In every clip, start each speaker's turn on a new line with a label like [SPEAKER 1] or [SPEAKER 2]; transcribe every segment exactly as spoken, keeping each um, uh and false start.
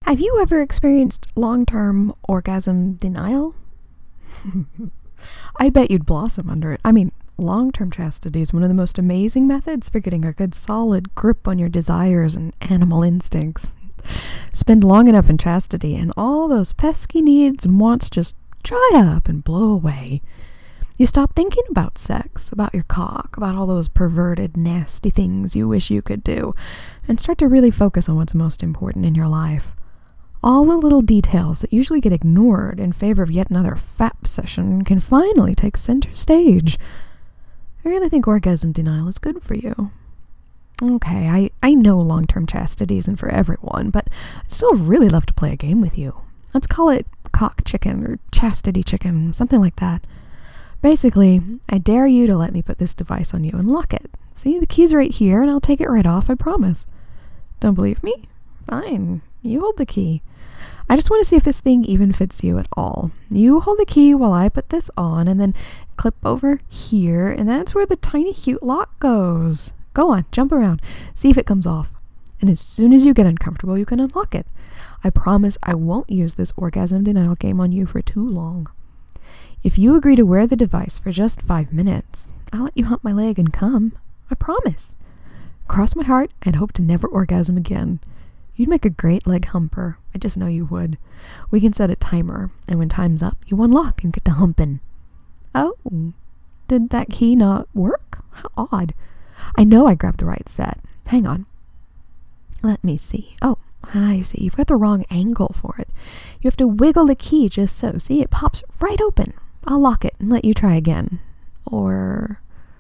[SPEAKER 1] Have you ever experienced long-term orgasm denial? I bet you'd blossom under it. I mean, long-term chastity is one of the most amazing methods for getting a good solid grip on your desires and animal instincts. Spend long enough in chastity and all those pesky needs and wants just dry up and blow away. You stop thinking about sex, about your cock, about all those perverted, nasty things you wish you could do, and start to really focus on what's most important in your life. All the little details that usually get ignored in favor of yet another F A P session can finally take center stage. I really think orgasm denial is good for you. Okay, I, I know long-term chastity isn't for everyone, but I'd still really love to play a game with you. Let's call it cock chicken or chastity chicken, something like that. Basically, I dare you to let me put this device on you and lock it. See, the key's right here, and I'll take it right off, I promise. Don't believe me? Fine, you hold the key. I just want to see if this thing even fits you at all. You hold the key while I put this on, and then clip over here, and that's where the tiny cute lock goes. Go on, jump around, see if it comes off. And as soon as you get uncomfortable, you can unlock it. I promise I won't use this orgasm denial game on you for too long. If you agree to wear the device for just five minutes, I'll let you hump my leg and come. I promise. Cross my heart and hope to never orgasm again. You'd make a great leg humper. I just know you would. We can set a timer, and when time's up, you unlock and get to humping. Oh, did that key not work? How odd. I know I grabbed the right set. Hang on. Let me see. Oh, I see. You've got the wrong angle for it. You have to wiggle the key just so. See, it pops right open. I'll lock it and let you try again. Or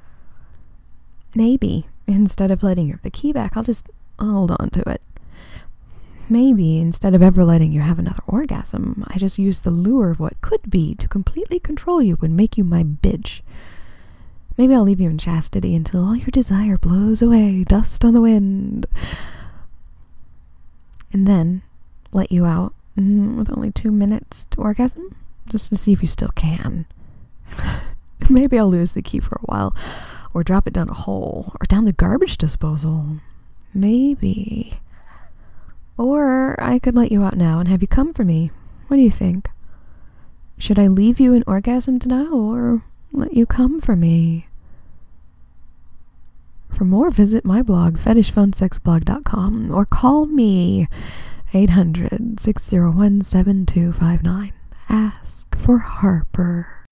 [SPEAKER 1] maybe instead of letting you have the key back, I'll just hold on to it. Maybe instead of ever letting you have another orgasm, I just use the lure of what could be to completely control you and make you my bitch. Maybe I'll leave you in chastity until all your desire blows away, dust on the wind. And then let you out mm, with only two minutes to orgasm, just to see if you still can. Maybe I'll lose the key for a while, or drop it down a hole, or down the garbage disposal. Maybe. Or I could let you out now and have you come for me. What do you think? Should I leave you in orgasm denial or let you come for me? For more, visit my blog, fetish phone sex blog dot com, or call me, eight hundred, six oh one, seven two five nine. Ask for Harper.